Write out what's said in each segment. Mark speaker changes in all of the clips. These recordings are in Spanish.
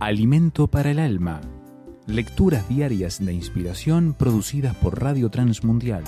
Speaker 1: Alimento para el alma. Lecturas diarias de inspiración producidas por Radio Transmundial.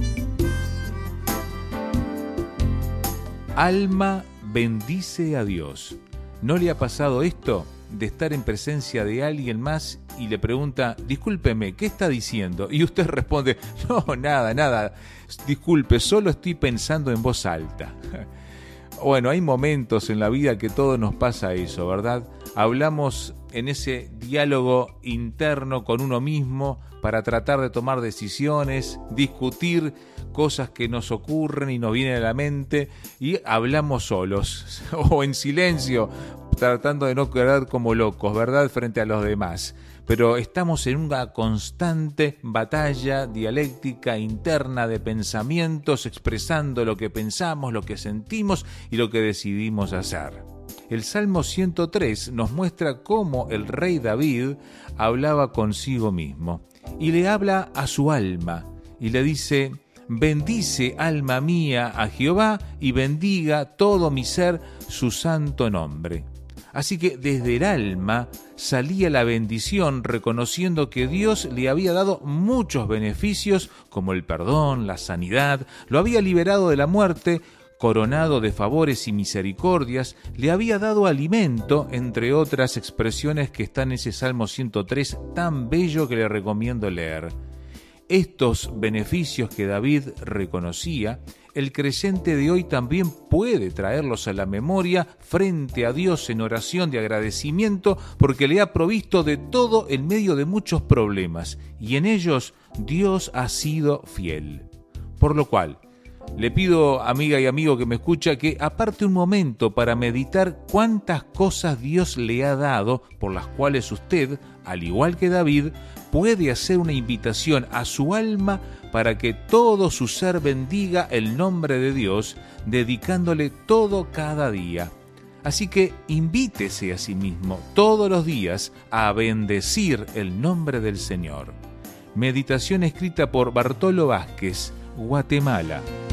Speaker 1: Alma bendice a Dios. ¿No le ha pasado esto de estar en presencia de alguien más y le pregunta, discúlpeme, ¿qué está diciendo? Y usted responde, no, nada, disculpe, solo estoy pensando en voz alta. Bueno, hay momentos en la vida que todo nos pasa eso, ¿verdad? Hablamos en ese diálogo interno con uno mismo para tratar de tomar decisiones, discutir cosas que nos ocurren y nos vienen a la mente y hablamos solos o en silencio, tratando de no quedar como locos, ¿verdad?, frente a los demás. Pero estamos en una constante batalla dialéctica interna de pensamientos, expresando lo que pensamos, lo que sentimos y lo que decidimos hacer. El Salmo 103 nos muestra cómo el rey David hablaba consigo mismo y le habla a su alma y le dice, bendice alma mía a Jehová y bendiga todo mi ser su santo nombre. Así que desde el alma salía la bendición, reconociendo que Dios le había dado muchos beneficios como el perdón, la sanidad, lo había liberado de la muerte, coronado de favores y misericordias, le había dado alimento, entre otras expresiones que están en ese Salmo 103 tan bello que le recomiendo leer. Estos beneficios que David reconocía, el creyente de hoy también puede traerlos a la memoria frente a Dios en oración de agradecimiento porque le ha provisto de todo en medio de muchos problemas y en ellos Dios ha sido fiel. Por lo cual, le pido, amiga y amigo que me escucha, que aparte un momento para meditar cuántas cosas Dios le ha dado por las cuales usted, al igual que David, puede hacer una invitación a su alma para que todo su ser bendiga el nombre de Dios, dedicándole todo cada día. Así que invítese a sí mismo todos los días a bendecir el nombre del Señor. Meditación escrita por Bartolo Vázquez, Guatemala.